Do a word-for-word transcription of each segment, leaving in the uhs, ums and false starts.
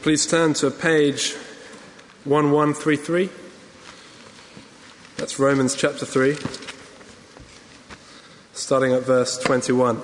Please turn to page eleven thirty-three. That's Romans chapter three, starting at verse twenty-one.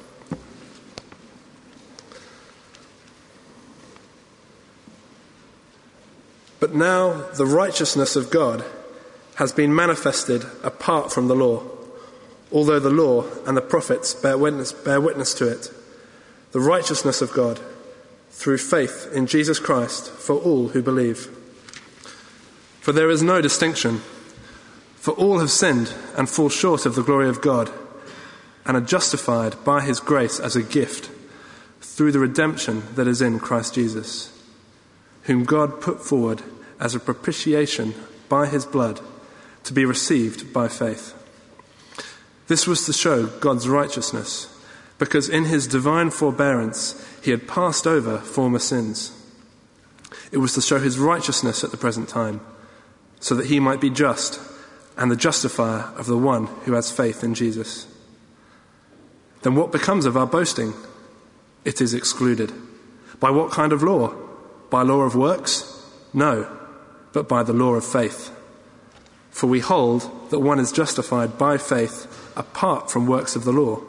But now the righteousness of God has been manifested apart from the law, although the law and the prophets bear witness, bear witness to it. The righteousness of God through faith in Jesus Christ for all who believe. For there is no distinction, for all have sinned and fall short of the glory of God, and are justified by his grace as a gift through the redemption that is in Christ Jesus, whom God put forward as a propitiation by his blood to be received by faith. This was to show God's righteousness, because in his divine forbearance he had passed over former sins. It was to show his righteousness at the present time, so that he might be just and the justifier of the one who has faith in Jesus. Then what becomes of our boasting? It is excluded. By what kind of law? By law of works? No, but by the law of faith. For we hold that one is justified by faith apart from works of the law.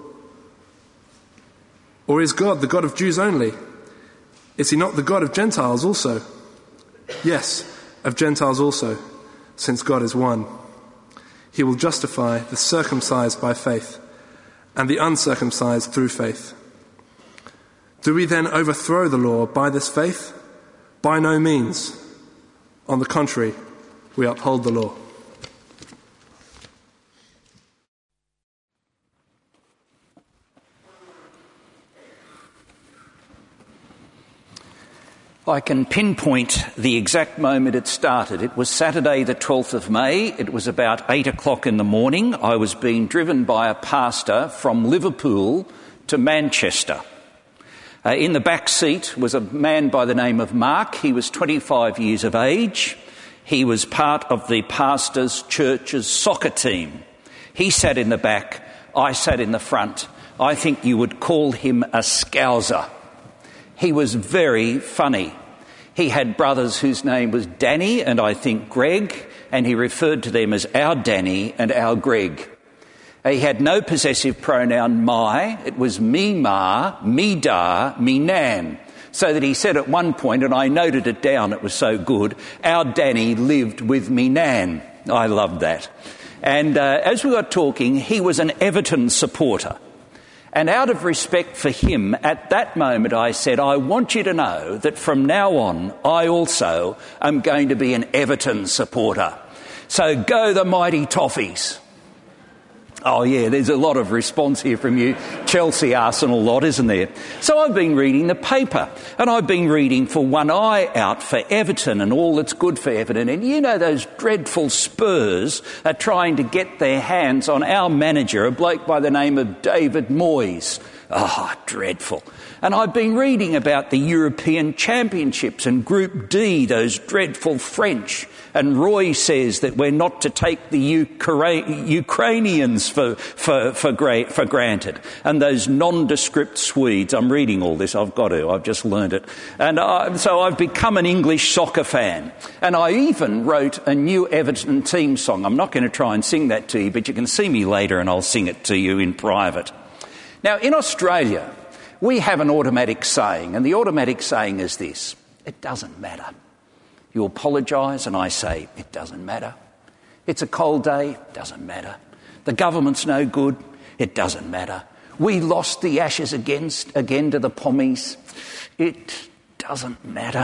Or is God the God of Jews only? Is he not the God of Gentiles also? Yes, of Gentiles also, since God is one. He will justify the circumcised by faith and the uncircumcised through faith. Do we then overthrow the law by this faith? By no means. On the contrary, we uphold the law. I can pinpoint the exact moment it started. It was Saturday the twelfth of May. It was about eight o'clock in the morning. I was being driven by a pastor from Liverpool to Manchester. Uh, in the back seat was a man by the name of Mark. He was twenty-five years of age. He was part of the pastor's church's soccer team. He sat in the back. I sat in the front. I think you would call him a scouser. He was very funny. He had brothers whose name was Danny and I think Greg, and he referred to them as our Danny and our Greg. He had no possessive pronoun my. It was me ma, me da, me nan. So that he said at one point, and I noted it down, it was so good, our Danny lived with me nan. I loved that. And uh, as we got talking, he was an Everton supporter. And out of respect for him, at that moment I said, I want you to know that from now on, I also am going to be an Everton supporter. So go the mighty Toffees. Oh yeah, there's a lot of response here from you. Chelsea, Arsenal lot, isn't there? So I've been reading the paper, and I've been reading for one eye out for Everton and all that's good for Everton. And you know those dreadful Spurs are trying to get their hands on our manager, a bloke by the name of David Moyes. Oh, dreadful. And I've been reading about the European Championships and Group D, those dreadful French. And Roy says that we're not to take the Ukra- Ukrainians for, for, for, gra- for granted. And those nondescript Swedes. I'm reading all this. I've got to. I've just learned it. And I, so I've become an English soccer fan. And I even wrote a new Everton team song. I'm not going to try and sing that to you, but you can see me later and I'll sing it to you in private. Now, in Australia, we have an automatic saying, and the automatic saying is this: it doesn't matter. You apologise and I say, it doesn't matter. It's a cold day, doesn't matter. The government's no good, it doesn't matter. We lost the Ashes against, again to the Pommies, it doesn't matter.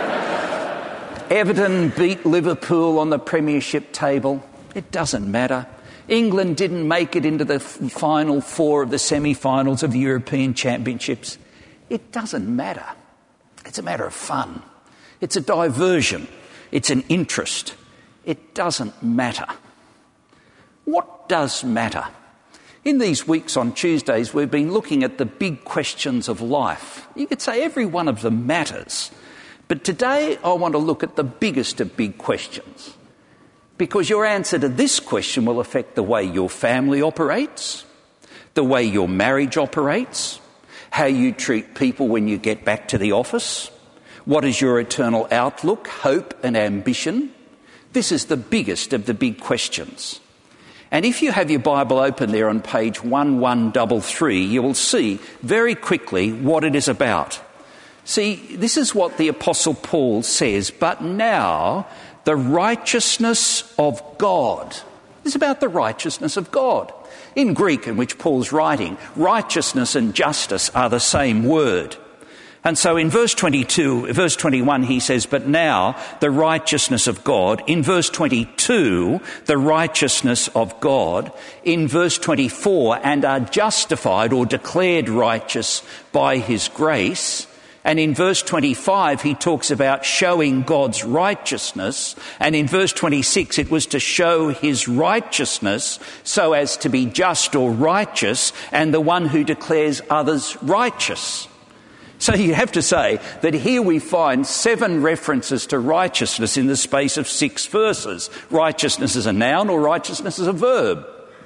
Everton beat Liverpool on the premiership table, it doesn't matter. England didn't make it into the final four of the semi-finals of the European Championships. It doesn't matter. It's a matter of fun. It's a diversion. It's an interest. It doesn't matter. What does matter? In these weeks on Tuesdays, we've been looking at the big questions of life. You could say every one of them matters. But today I want to look at the biggest of big questions. Because your answer to this question will affect the way your family operates, the way your marriage operates, how you treat people when you get back to the office, What is your eternal outlook, hope and ambition? This is the biggest of the big questions. And if you have your Bible open there on page eleven thirty-three, you will see very quickly what it is about. See, this is what the Apostle Paul says, but now the righteousness of God. It's about the righteousness of God. In Greek, in which Paul's writing, righteousness and justice are the same word. And so in verse twenty-two, verse twenty-one, he says, but now the righteousness of God. In verse twenty-two, the righteousness of God. In verse twenty-four, and are justified or declared righteous by his grace. And in verse twenty-five, he talks about showing God's righteousness. And in verse twenty-six, it was to show his righteousness so as to be just or righteous and the one who declares others righteous. So you have to say that here we find seven references to righteousness in the space of six verses. Righteousness is a noun or righteousness is a verb.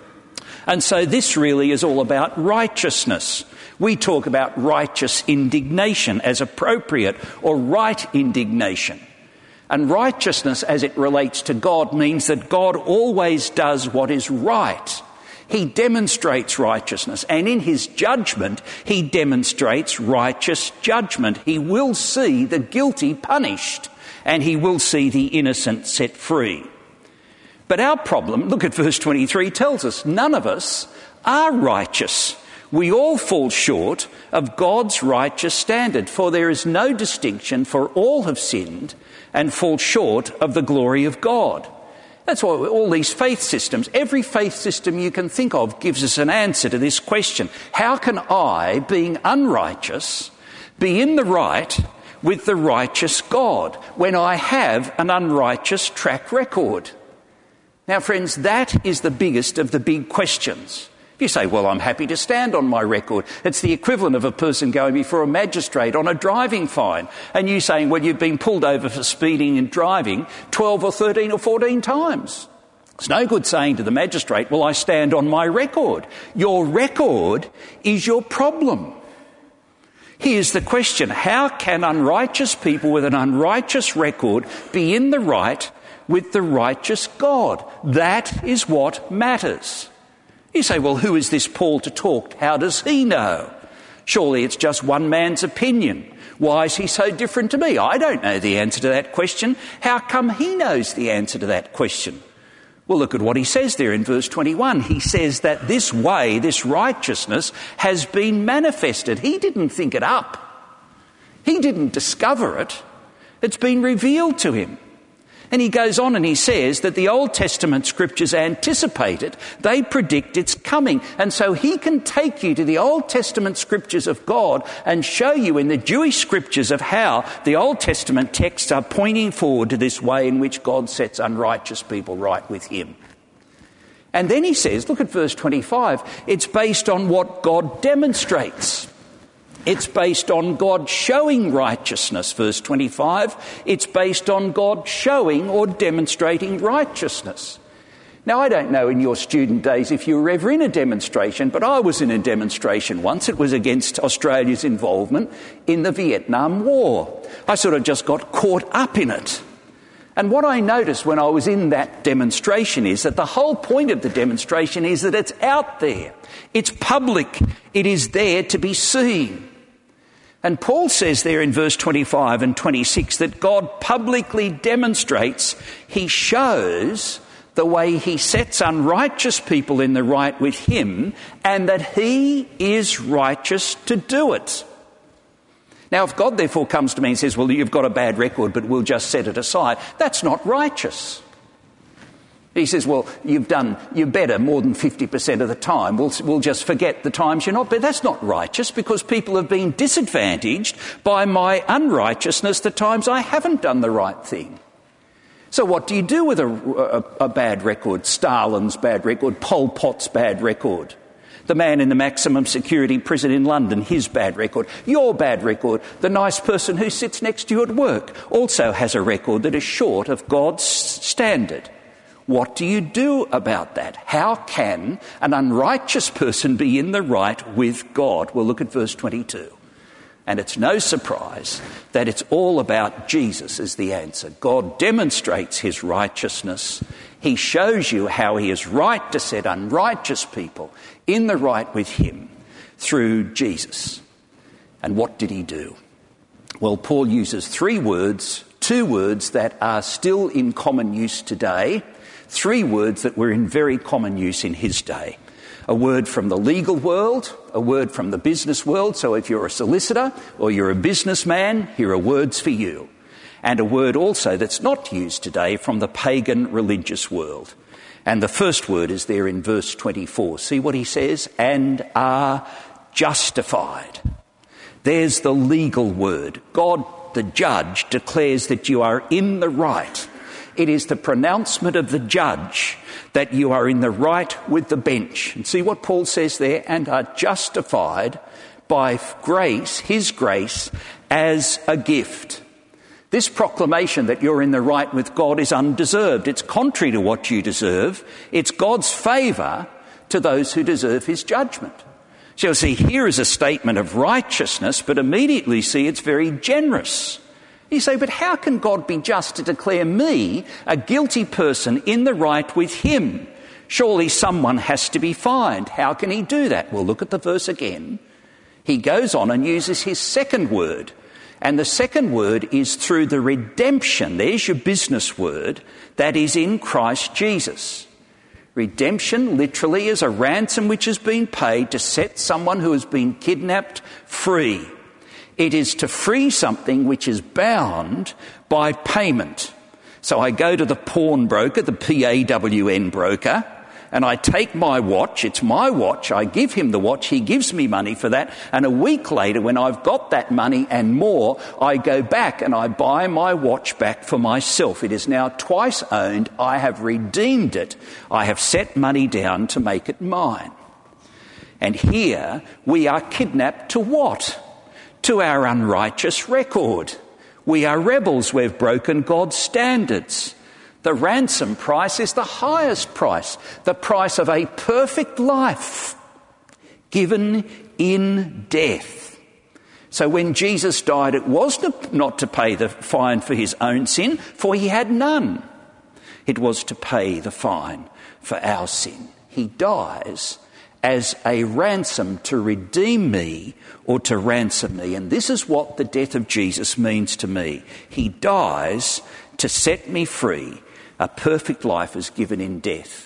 And so this really is all about righteousness. We talk about righteous indignation as appropriate or right indignation. And righteousness as it relates to God means that God always does what is right. He demonstrates righteousness, and in his judgment, he demonstrates righteous judgment. He will see the guilty punished, and he will see the innocent set free. But our problem, look at verse twenty-three, tells us none of us are righteous. We all fall short of God's righteous standard, for there is no distinction, for all have sinned and fall short of the glory of God. That's why all these faith systems, every faith system you can think of gives us an answer to this question. How can I, being unrighteous, be in the right with the righteous God when I have an unrighteous track record? Now, friends, that is the biggest of the big questions. You say, well, I'm happy to stand on my record. It's the equivalent of a person going before a magistrate on a driving fine. And you saying, well, you've been pulled over for speeding and driving twelve or thirteen or fourteen times. It's no good saying to the magistrate, well, I stand on my record. Your record is your problem. Here's the question. How can unrighteous people with an unrighteous record be in the right with the righteous God? That is what matters. You say, well, who is this Paul to talk? How does he know? Surely it's just one man's opinion. Why is he so different to me? I don't know the answer to that question. How come he knows the answer to that question? Well, look at what he says there in verse twenty-one. He says that this way, this righteousness, has been manifested. He didn't think it up. He didn't discover it. It's been revealed to him. And he goes on and he says that the Old Testament scriptures anticipate it. They predict its coming. And so he can take you to the Old Testament scriptures of God and show you in the Jewish scriptures of how the Old Testament texts are pointing forward to this way in which God sets unrighteous people right with him. And then he says, look at verse twenty-five, it's based on what God demonstrates. It's based on God showing righteousness, verse twenty-five. It's based on God showing or demonstrating righteousness. Now, I don't know in your student days if you were ever in a demonstration, but I was in a demonstration once. It was against Australia's involvement in the Vietnam War. I sort of just got caught up in it. And what I noticed when I was in that demonstration is that the whole point of the demonstration is that it's out there. It's public. It is there to be seen. And Paul says there in verse twenty-five and twenty-six that God publicly demonstrates, he shows the way he sets unrighteous people in the right with him, and that he is righteous to do it. Now, if God therefore comes to me and says, well, you've got a bad record, but we'll just set it aside, that's not righteous. He says, well, you've done, you're better more than fifty percent of the time. We'll, we'll just forget the times you're not better. That's not righteous, because people have been disadvantaged by my unrighteousness the times I haven't done the right thing. So what do you do with a, a, a bad record? Stalin's bad record, Pol Pot's bad record. The man in the maximum security prison in London, his bad record. Your bad record. The nice person who sits next to you at work also has a record that is short of God's standard. What do you do about that? How can an unrighteous person be in the right with God? Well, look at verse twenty-two. And it's no surprise that it's all about Jesus as the answer. God demonstrates his righteousness. He shows you how he is right to set unrighteous people in the right with him through Jesus. And what did he do? Well, Paul uses three words, two words that are still in common use today, three words that were in very common use in his day. A word from the legal world, a word from the business world. So if you're a solicitor or you're a businessman, here are words for you. And a word also that's not used today from the pagan religious world. And the first word is there in verse twenty-four. See what he says? And are justified. There's the legal word. God, the judge, declares that you are in the right. It is the pronouncement of the judge that you are in the right with the bench. And see what Paul says there? And are justified by grace, his grace, as a gift. This proclamation that you're in the right with God is undeserved. It's contrary to what you deserve. It's God's favour to those who deserve his judgment. So you'll see here is a statement of righteousness, but immediately see it's very generous. You say, but how can God be just to declare me, a guilty person, in the right with him? Surely someone has to be fined. How can he do that? Well, look at the verse again. He goes on and uses his second word. And the second word is through the redemption. There's your business word. That is in Christ Jesus. Redemption literally is a ransom which has been paid to set someone who has been kidnapped free. It is to free something which is bound by payment. So I go to the pawnbroker, the P A W N broker, and I take my watch. It's my watch. I give him the watch. He gives me money for that. And a week later, when I've got that money and more, I go back and I buy my watch back for myself. It is now twice owned. I have redeemed it. I have set money down to make it mine. And here we are kidnapped to what? To our unrighteous record. We are rebels. We've broken God's standards. The ransom price is the highest price, the price of a perfect life given in death. So when Jesus died, it was not to pay the fine for his own sin, for he had none. It was to pay the fine for our sin. He dies as a ransom to redeem me or to ransom me. And this is what the death of Jesus means to me. He dies to set me free. A perfect life is given in death.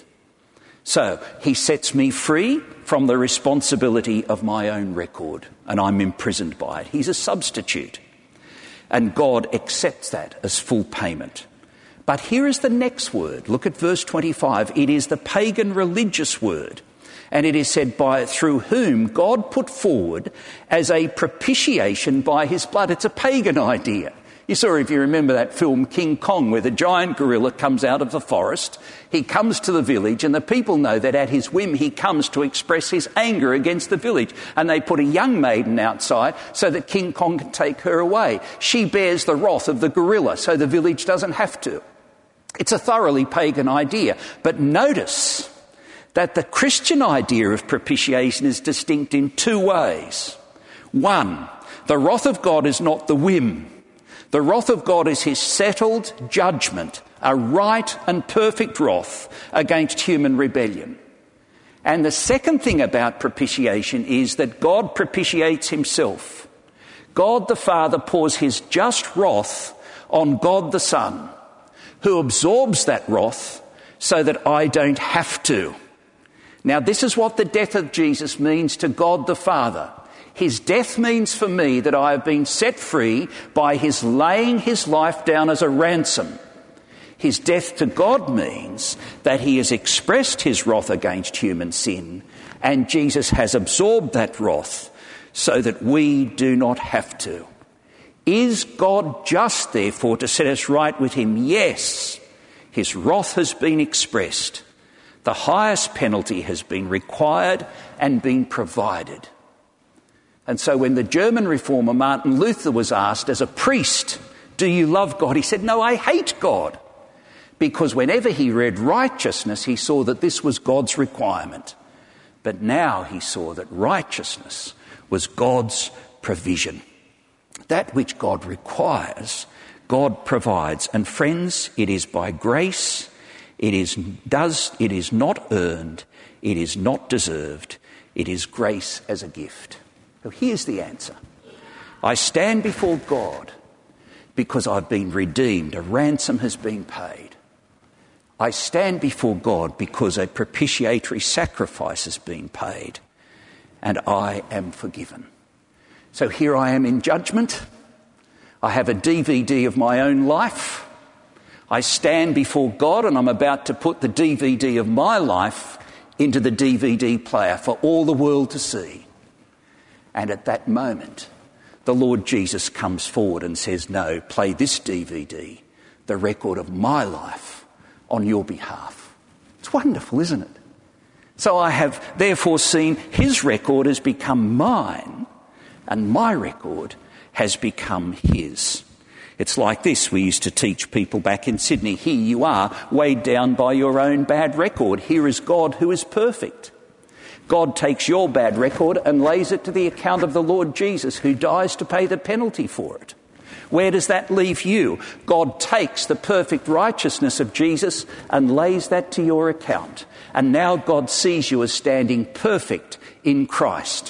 So he sets me free from the responsibility of my own record, and I'm imprisoned by it. He's a substitute. And God accepts that as full payment. But here is the next word. Look at verse twenty-five. It is the pagan religious word. And it is said, by through whom God put forward as a propitiation by his blood. It's a pagan idea. You saw, if you remember that film King Kong, where the giant gorilla comes out of the forest. He comes to the village, and the people know that at his whim he comes to express his anger against the village. And they put a young maiden outside so that King Kong can take her away. She bears the wrath of the gorilla, so the village doesn't have to. It's a thoroughly pagan idea. But notice that the Christian idea of propitiation is distinct in two ways. One, the wrath of God is not the whim. The wrath of God is his settled judgment, a right and perfect wrath against human rebellion. And the second thing about propitiation is that God propitiates himself. God the Father pours his just wrath on God the Son, who absorbs that wrath so that I don't have to. Now, this is what the death of Jesus means to God the Father. His death means for me that I have been set free by his laying his life down as a ransom. His death to God means that he has expressed his wrath against human sin, and Jesus has absorbed that wrath so that we do not have to. Is God just, therefore, to set us right with him? Yes. His wrath has been expressed. The highest penalty has been required and been provided. And so when the German reformer Martin Luther was asked as a priest, do you love God? He said, no, I hate God. Because whenever he read righteousness, he saw that this was God's requirement. But now he saw that righteousness was God's provision. That which God requires, God provides. And friends, it is by grace, it is, does, it is not earned, it is not deserved, it is grace as a gift. So here's the answer. I stand before God because I've been redeemed, a ransom has been paid. I stand before God because a propitiatory sacrifice has been paid, and I am forgiven. So here I am in judgment. I have a D V D of my own life. I stand before God and I'm about to put the D V D of my life into the D V D player for all the world to see. And at that moment, the Lord Jesus comes forward and says, no, play this D V D, the record of my life, on your behalf. It's wonderful, isn't it? So I have therefore seen his record has become mine, and my record has become his. It's like this. We used to teach people back in Sydney, here you are, weighed down by your own bad record. Here is God who is perfect. God takes your bad record and lays it to the account of the Lord Jesus, who dies to pay the penalty for it. Where does that leave you? God takes the perfect righteousness of Jesus and lays that to your account. And now God sees you as standing perfect in Christ.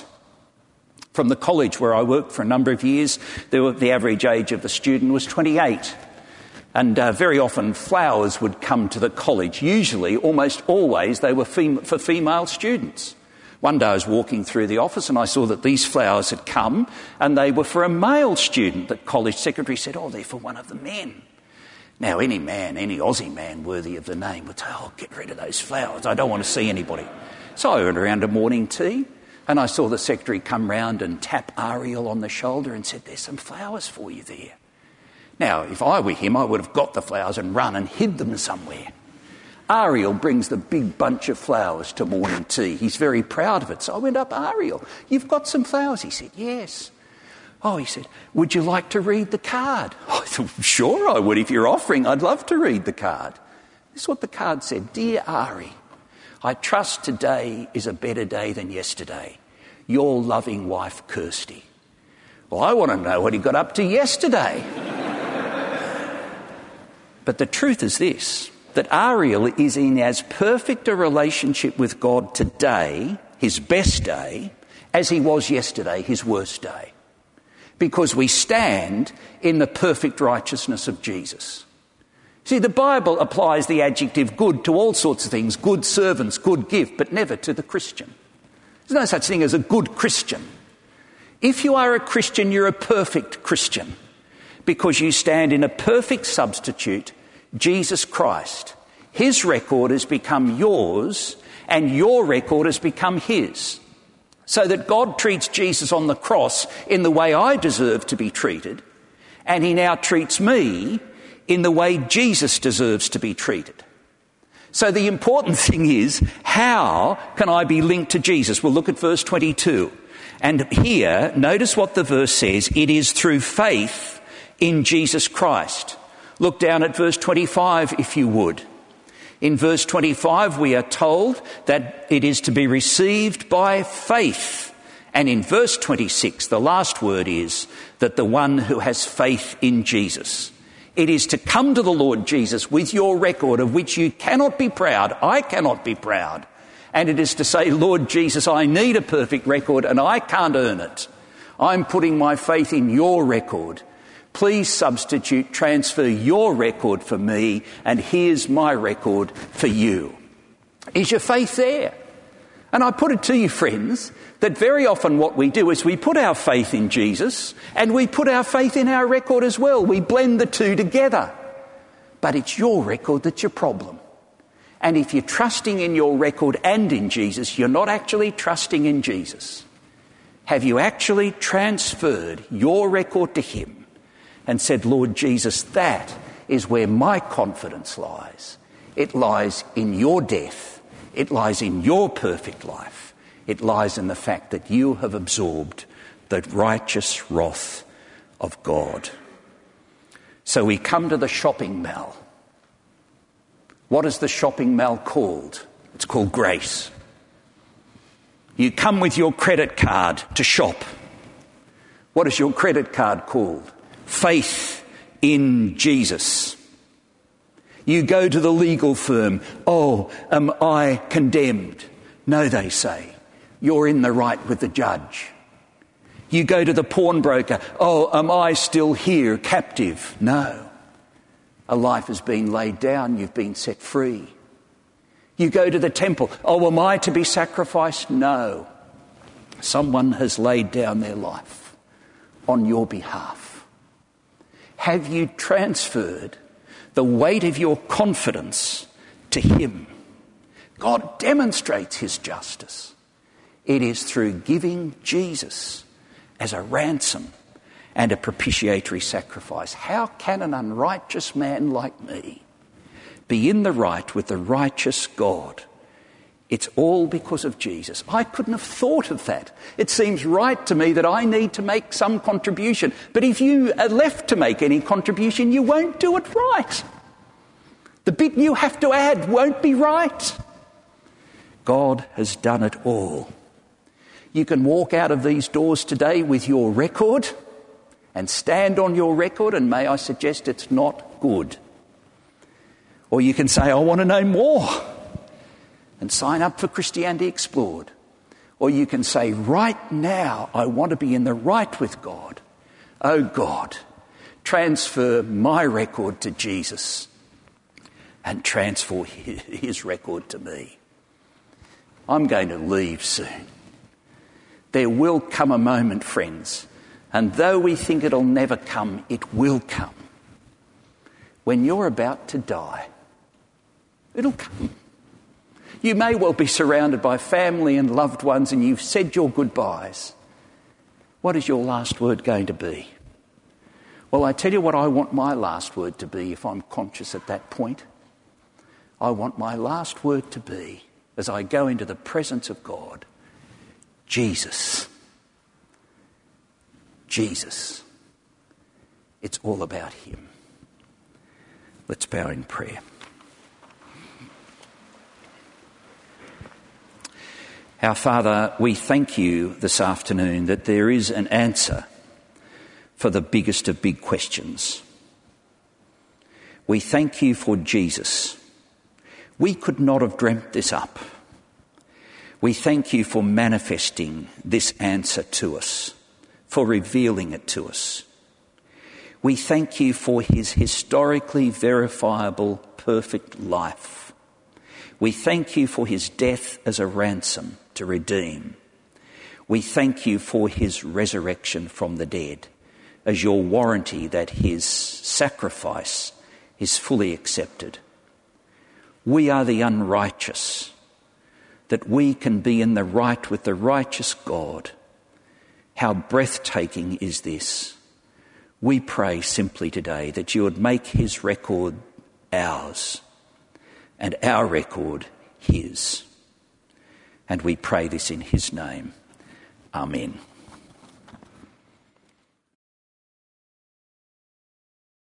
From the college where I worked for a number of years, the average age of the student was twenty-eight. And uh, very often flowers would come to the college. Usually, almost always, they were fem- for female students. One day I was walking through the office and I saw that these flowers had come and they were for a male student. The college secretary said, oh, they're for one of the men. Now, any man, any Aussie man worthy of the name would say, oh, get rid of those flowers. I don't want to see anybody. So I went around to morning tea and I saw the secretary come round and tap Ariel on the shoulder and said, there's some flowers for you there. Now, if I were him, I would have got the flowers and run and hid them somewhere. Ariel brings the big bunch of flowers to morning tea. He's very proud of it. So I went up, Ariel, you've got some flowers? He said, yes. Oh, he said, would you like to read the card? I thought, sure I would. If you're offering, I'd love to read the card. This is what the card said. Dear Ari, I trust today is a better day than yesterday. Your loving wife, Kirsty. Well, I want to know what he got up to yesterday. But the truth is this, that Ariel is in as perfect a relationship with God today, his best day, as he was yesterday, his worst day. Because we stand in the perfect righteousness of Jesus. See, the Bible applies the adjective good to all sorts of things, good servants, good gift, but never to the Christian. There's no such thing as a good Christian. If you are a Christian, you're a perfect Christian, because you stand in a perfect substitute, Jesus Christ. His record has become yours, and your record has become his. So that God treats Jesus on the cross in the way I deserve to be treated, and he now treats me in the way Jesus deserves to be treated. So the important thing is, how can I be linked to Jesus? We'll look at verse twenty-two. And here, notice what the verse says. It is through faith in Jesus Christ. Look down at verse twenty-five, if you would. In verse twenty-five, we are told that it is to be received by faith. And in verse twenty-six, the last word is that the one who has faith in Jesus. It is to come to the Lord Jesus with your record of which you cannot be proud. I cannot be proud. And it is to say, Lord Jesus, I need a perfect record and I can't earn it. I'm putting my faith in your record. Please substitute, transfer your record for me, and here's my record for you. Is your faith there? And I put it to you, friends, that very often what we do is we put our faith in Jesus and we put our faith in our record as well. We blend the two together. But it's your record that's your problem. And if you're trusting in your record and in Jesus, you're not actually trusting in Jesus. Have you actually transferred your record to him and said, Lord Jesus, that is where my confidence lies. It lies in your death. It lies in your perfect life. It lies in the fact that you have absorbed the righteous wrath of God. So we come to the shopping mall. What is the shopping mall called? It's called grace. You come with your credit card to shop. What is your credit card called? Faith in Jesus. You go to the legal firm. Oh, am I condemned? No, they say. You're in the right with the judge. You go to the pawnbroker. Oh, am I still here, captive? No. A life has been laid down. You've been set free. You go to the temple. Oh, am I to be sacrificed? No. Someone has laid down their life on your behalf. Have you transferred the weight of your confidence to him? God demonstrates his justice. It is through giving Jesus as a ransom and a propitiatory sacrifice. How can an unrighteous man like me be in the right with the righteous God? It's all because of Jesus. I couldn't have thought of that. It seems right to me that I need to make some contribution. But if you are left to make any contribution, you won't do it right. The bit you have to add won't be right. God has done it all. You can walk out of these doors today with your record and stand on your record, and may I suggest it's not good. Or you can say, I want to know more, and sign up for Christianity Explored. Or you can say, right now, I want to be in the right with God. Oh God, transfer my record to Jesus and transfer his record to me. I'm going to leave soon. There will come a moment, friends, and though we think it'll never come, it will come. When you're about to die, it'll come. You may well be surrounded by family and loved ones and you've said your goodbyes. What is your last word going to be? Well, I tell you what I want my last word to be if I'm conscious at that point. I want my last word to be, as I go into the presence of God, Jesus. Jesus. It's all about him. Let's bow in prayer. Our Father, we thank you this afternoon that there is an answer for the biggest of big questions. We thank you for Jesus. We could not have dreamt this up. We thank you for manifesting this answer to us, for revealing it to us. We thank you for his historically verifiable, perfect life. We thank you for his death as a ransom to redeem. We thank you for his resurrection from the dead as your warranty that his sacrifice is fully accepted. We are the unrighteous, that we can be in the right with the righteous God. How breathtaking is this? We pray simply today that you would make his record ours and our record his. And we pray this in his name. Amen.